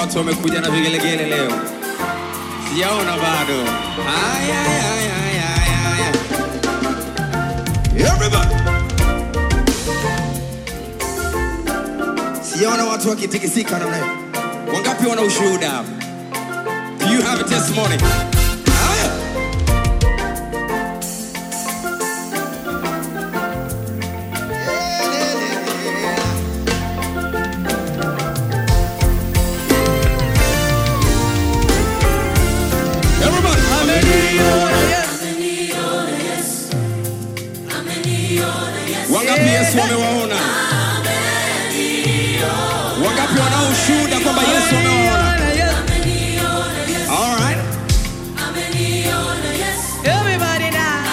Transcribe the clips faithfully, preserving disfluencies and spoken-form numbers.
watu wamekuja na vigelegele leo. Sijaona bado. Ay ay ay ay ay ay. Everybody. Sijaona watu wakitikisika namna hiyo. Wangapi wana ushuhuda hapa? Do you have a testimony? Haya. Everybody. Wangapi Yesu amewaona? Wangapi wana ushuhuda kwamba Yesu amewaona? All right. Everybody now.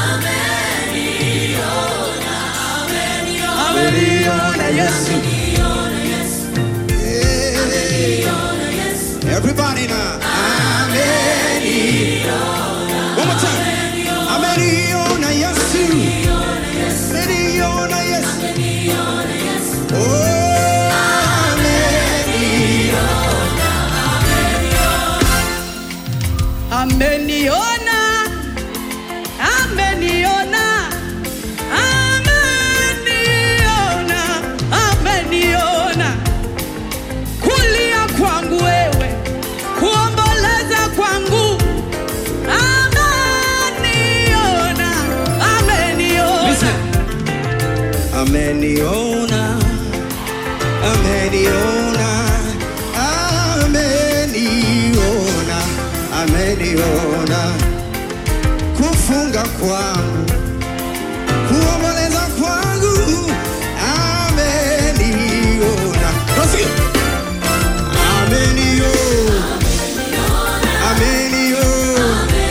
Ameniona Yesu. Everybody now. Ameniona. One more time. Ameniona Yesu. Ameniona Yesu. Oh. Ameniona, ameniona, ameniona, ameniona. Kulia kwangu wewe, kuomboleza kwangu. Ameniona, ameniona. Listen. Ameniona, ameniona, ameniona, ameniona. Kufunga kwangu, kuomboleza kwangu, ameniona. Nasikia? Ameniona, ameniona,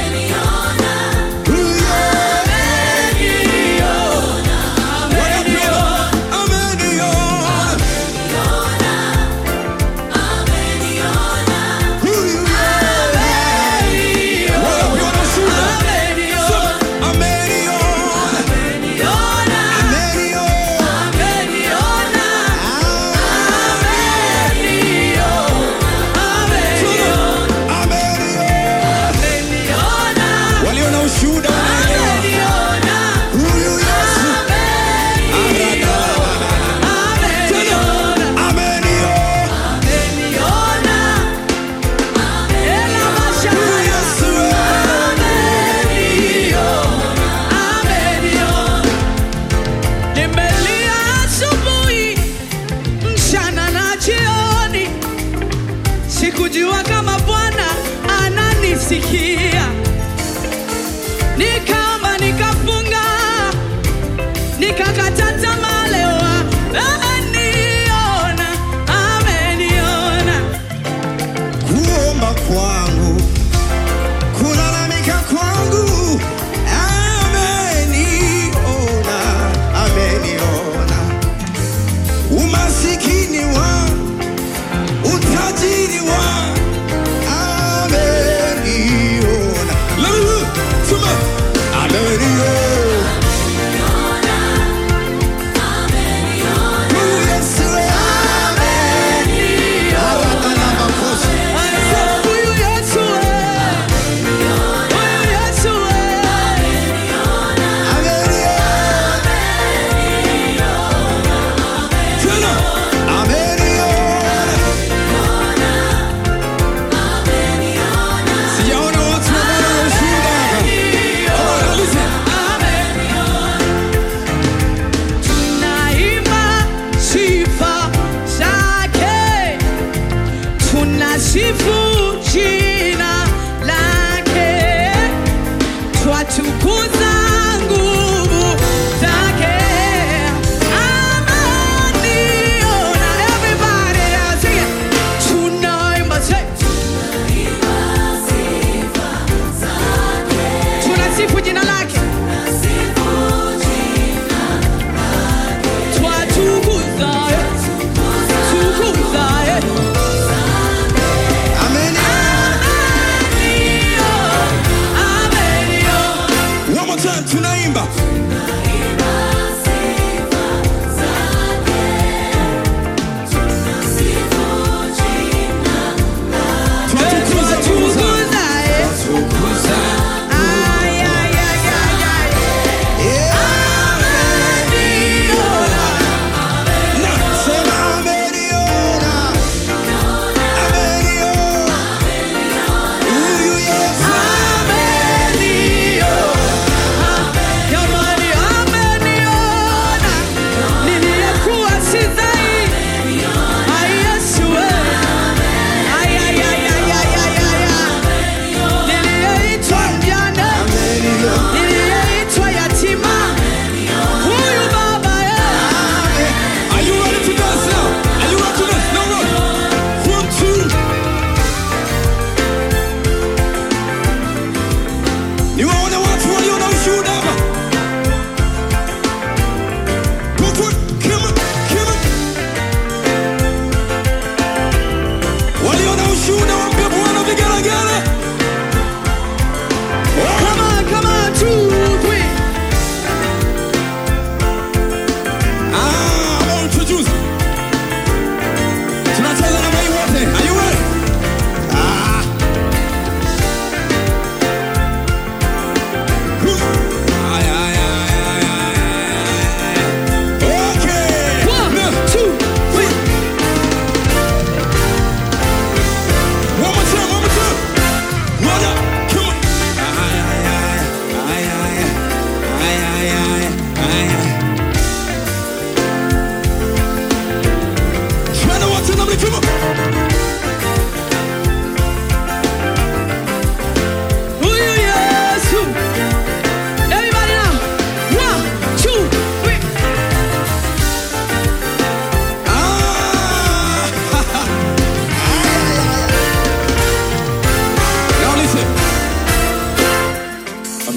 sikujua kama Bwana ananisikia. Nikaomba, nikafunga, nikakata tamaa leo. Ameniona, ameniona. Kuomba kwangu, kulalamika kwangu, ameniona, ameniona. Umasikini wangu, utajiri wangu, ameniona. Lulu, tuma, ameniona. Tunasifu jina lake, twatukuza nguvu zake. Ameniona. Everybody now sing it. Tunaimba, say. Tunasifu jina lake, twatukuza, tukuza.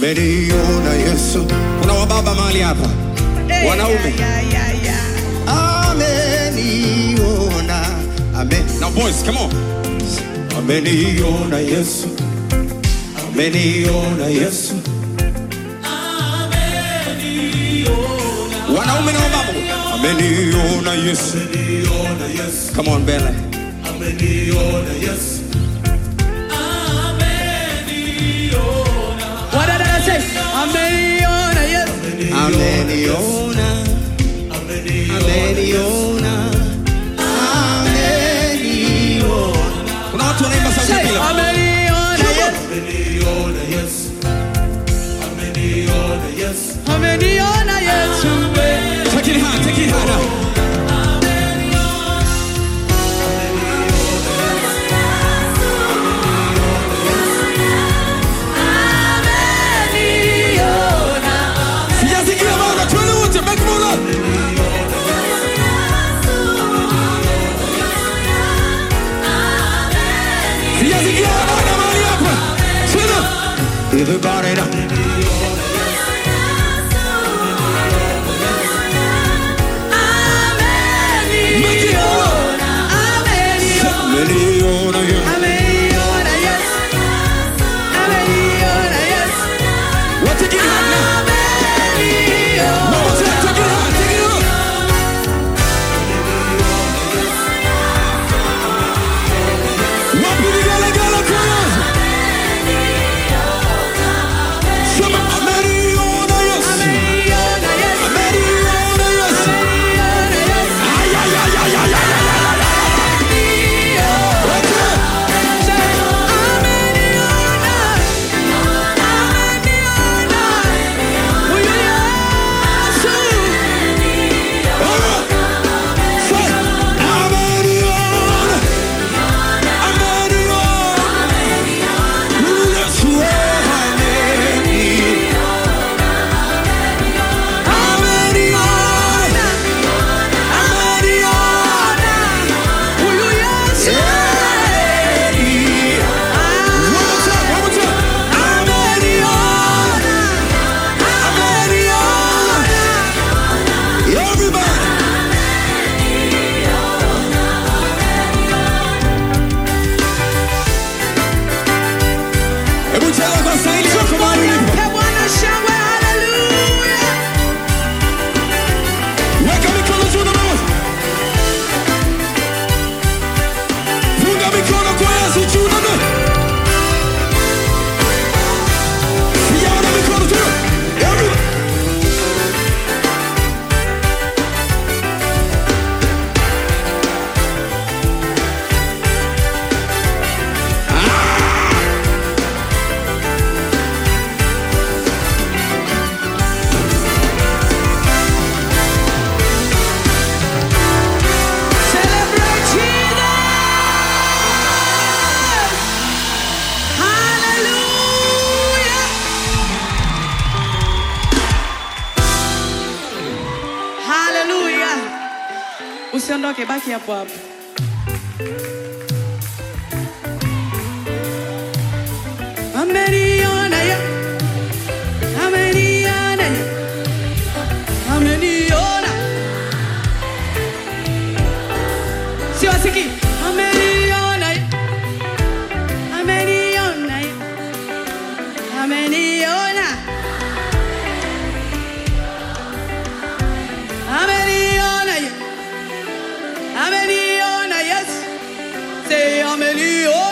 ameniona Yesu. Kuna wababa mahali hapa, Hey, wanaume. yeah, yeah, yeah, yeah. Ameniona. Amen. Now boys, come on. Ameniona Yesu. Ameniona Yesu. Wanaume na wababa. Ameniona Yesu. Come on, Bella. Ameniona Yesu. What did I say? Ameniona, yes. Ameniona. Ameniona. Ameniona. Kuna watu wanaimba sauti Say, bila. ameniona, yes. Ameniona, yes. Take it high, take it high now. Sijasikia bwana, twende wote, make more love. Sijasikia bwana mahali hapa. Twende. Everybody now. Make it more. Ameniona Yesu. Ameniona, yes. Ameniona, yes. What take it high now? One more time, take it high, take it high. Wapi ni gala gala chorus? Sema ameniona Yesu. Ameniona, yes. Ameniona Yesu. Ameniona, yes. Ay, ay, ay, ay, ay, ay, ay, ay, ay. What's up? Say, ameniona. Ameniona. Huyu Yesu. All right. Say, ameniona. Ameniona. Huyu Yesu, eh, ameniona. Ameniona. Ameniona. Huyu Yesu. One more time, one more time. Ameniona. Ameniona. Everybody. Hebu cheza kwa staili yako mahali ulipo. Mpe Bwana shangwe, hallelujah. Weka mikono juu na mama. Funga mikono kwa Yesu juu na mama. Sijaona mikono juu. Everybody. Celebrate Jesus. Hallelujah. Hallelujah. Usiondoke, baki hapo hapo. Ameniona, yeah. Ameniona, yeah. Ameniona. Siwasikii. Ameniona, yeah. Ameniona, yeah. Ameniona. Ameniona, yeah. Ameniona, yes. Say ameniona.